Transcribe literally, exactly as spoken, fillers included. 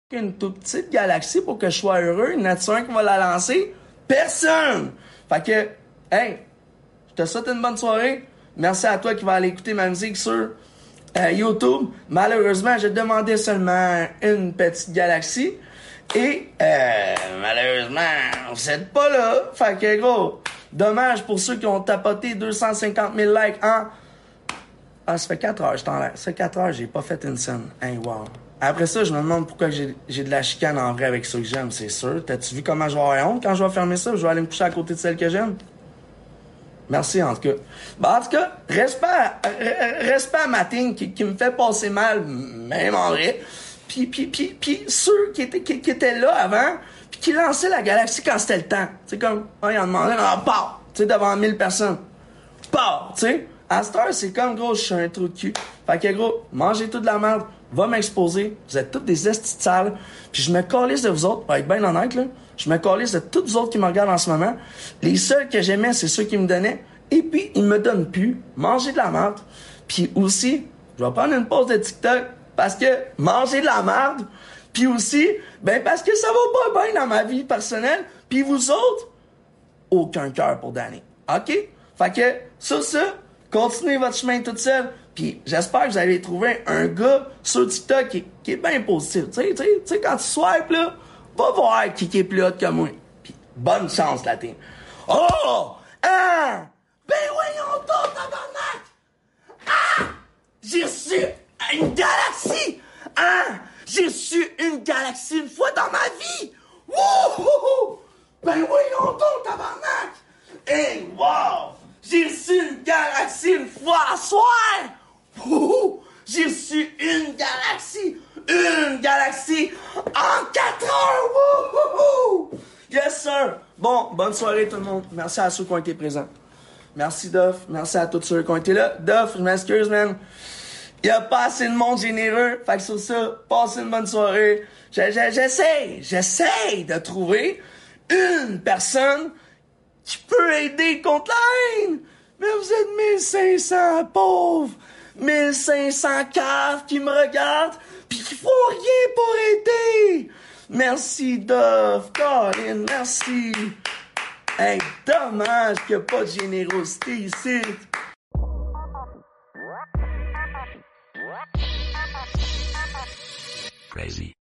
une toute petite galaxie pour que je sois heureux? Il y en a-tu un qui va la lancer? Personne! Fait que, hey, je te souhaite une bonne soirée. Merci à toi qui va aller écouter ma musique sur euh, YouTube. Malheureusement, j'ai demandé seulement une petite galaxie. Et, euh, malheureusement, vous êtes pas là. Fait que, gros, dommage pour ceux qui ont tapoté deux cent cinquante mille likes en... Ah, ça fait quatre heures, je t'en l'air. Ça fait quatre heures, j'ai pas fait une scène. Hey, wow. Après ça, je me demande pourquoi j'ai, j'ai de la chicane en vrai avec ceux que j'aime, c'est sûr. T'as-tu vu comment je vais avoir honte quand je vais fermer ça? Je vais aller me coucher à côté de celle que j'aime? Merci, en tout cas. Ben, en tout cas, respect à, respect à ma team qui, qui me fait passer mal, même en vrai. Puis, puis, puis, puis ceux qui étaient, qui, qui étaient là avant, puis qui lançaient la galaxie quand c'était le temps. Tu sais, comme, oh, ils en demandaient, non, part! Tu sais, devant mille personnes. Part! Tu sais. À cette heure, c'est comme, gros, je suis un trou de cul. Fait que, gros, mangez toute la merde, va m'exposer. Vous êtes toutes des estis de sales. Puis je me calisse de vous autres, pour être bien honnête, là. Je me calisse de toutes vous autres qui me regardent en ce moment. Les seuls que j'aimais, c'est ceux qui me donnaient. Et puis, ils me donnent plus. Mangez de la merde. Puis aussi, je vais prendre une pause de TikTok parce que manger de la merde. Puis aussi, ben parce que ça va pas bien dans ma vie personnelle. Puis vous autres, aucun cœur pour Danny. OK? Fait que, sur ça, continuez votre chemin toute seule. Puis j'espère que vous allez trouver un gars sur TikTok qui, qui est bien positif. Tu sais, tu sais, tu sais, quand tu swipes, là, va voir qui, qui est plus hot que moi. Puis bonne chance, la team. Oh! Ah! Ben voyons donc, tabarnak! Ah! J'ai reçu une galaxie! Ah! J'ai reçu une galaxie une fois dans ma vie! Wouhou! Ben voyons donc, tabarnak! Hey, wow! J'ai reçu une galaxie une fois à soir! Wouhou! J'ai reçu une galaxie! Une galaxie en quatre heures! Wouhou! Yes, sir! Bon, bonne soirée tout le monde. Merci à ceux qui ont été présents. Merci, Duff. Merci à tous ceux qui ont été là. Duff, je m'excuse, man. Il y a pas assez de monde généreux. Fait que sur ça, passez une bonne soirée. J'essaie, j'essaie de trouver une personne qui peut aider contre la haine. Mais vous êtes mille cinq cents pauvres. mille cinq cents caves qui me regardent pis qui font rien pour aider. Merci, Duff. Colin, merci. Hey, dommage qu'il n'y a pas de générosité ici. Crazy.